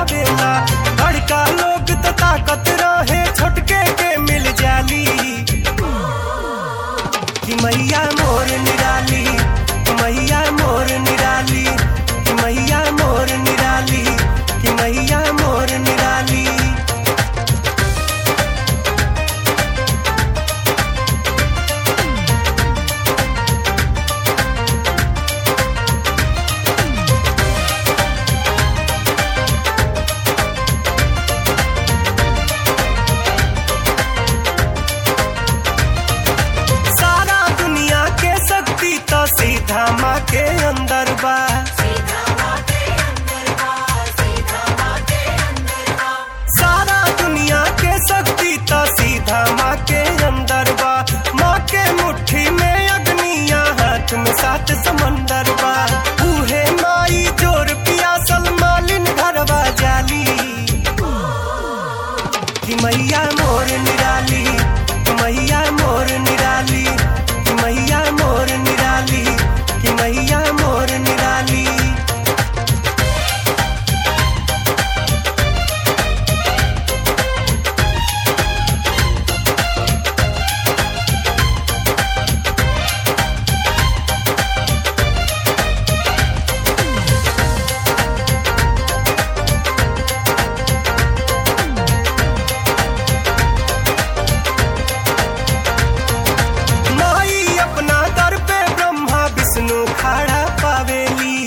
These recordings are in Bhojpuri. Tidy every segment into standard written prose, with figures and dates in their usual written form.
मचावेला। बड़का लोग तो ताकत रहे छोटके के मिल जाली। कि मैया मोर निराली, मैया मोर निराली, कि मैया मोर निराली, कि मैया मोर निराली। सीधा माँ के अंदर बा, सारा दुनिया के शक्ति तो सीधा माँ के अंदर बा। माँ के मुट्ठी में अग्निया, हाथ में 7 समंदर बा। उहे माई जोर पियासल मालिन घरवा जाली। कि मैया मोर निराली, मैया मोर निराली, मैया मोर निराली, कि मैया मोर निराली। खड़ा पावेली,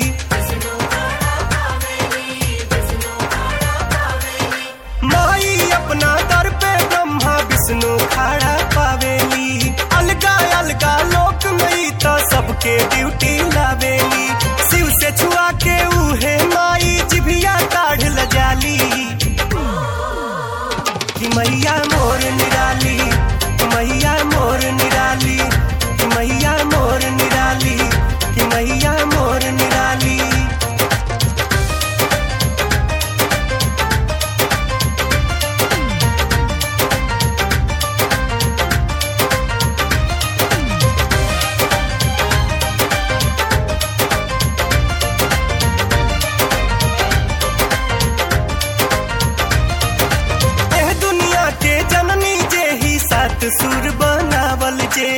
माई अपना दर पे ब्रह्मा विष्णु खड़ा पावेली। अलगा अलगा लोक में तो सबके ड्यूटी लावेली। शिव से छुआ के उहे माई जिभिया काढ़ ल जाली। कि मैया मोर निराली, मैया मोर निराली, कि मैया मोर निराली, कि मैया मोर निराली। एह दुनिया के जननी जे ही 7 सुर बनावल जे,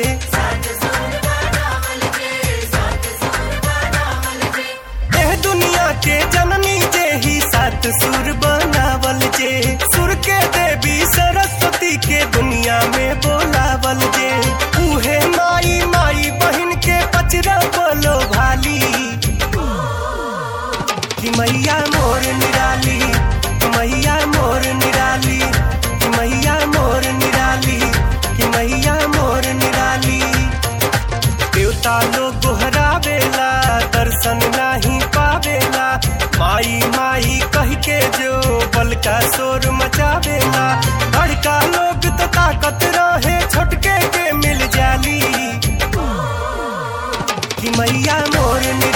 के जननी जे ही 7 सुर बनावल जे। सुर के देवी सरस्वती के दुनिया में बोलावल जे। उहे माई माई बहन के पचरा बोलो भाली। कि मैया मोर निराली, मैया मोर निराली, कि मैया मोर निराली, कि मैया मोर निराली। देवता लोग गोहरावेला, दर्शन नहीं पावेला। माई माई कह के जो बल का शोर मचावेला। बड़का लोग तो ताकत रहे छोटके के मिल जाली। कि मैया मोर